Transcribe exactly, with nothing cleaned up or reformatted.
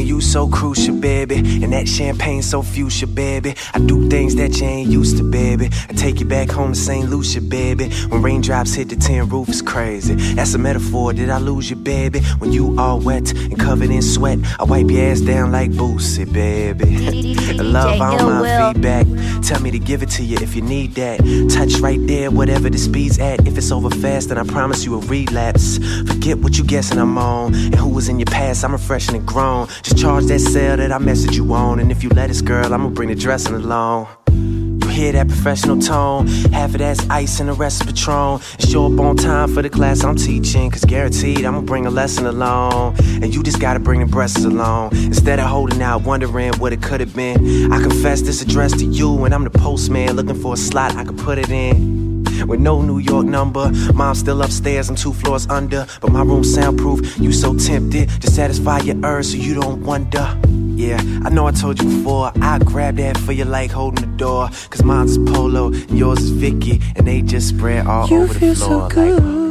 you so crucial, baby. And that champagne so fuchsia, baby. I do things that you ain't used to, baby. I take you back home to Saint Lucia, baby. When raindrops hit the tin roof, it's crazy. That's a metaphor, did I lose you, baby? When you all wet and covered in sweat, I wipe your ass down like Boosie, baby. Love, I don't mind feedback. Tell me to give it to you if you need that. Touch right there, whatever the speed's at. If it's over fast, then I promise you a relapse. Forget what you guessing I'm on, and who was in your past, I'm refreshing and grown. Just charge that cell that I messaged you on, and if you let us, girl, I'ma bring the dressing along. Hear that professional tone, half of that's ice and the rest is Patron. And show up on time for the class I'm teaching, cause guaranteed I'ma bring a lesson along. And you just gotta bring the breasts along, instead of holding out wondering what it could've been. I confess this address to you, and I'm the postman looking for a slot I can put it in. With no New York number, mom's still upstairs, I'm two floors under, but my room's soundproof, you so tempted to satisfy your urge so you don't wonder. Yeah, I know I told you before, I grab that for you like holding the door. Cause mine's is Polo and yours is Vicky, and they just spread all you over the floor. You feel so good. Like,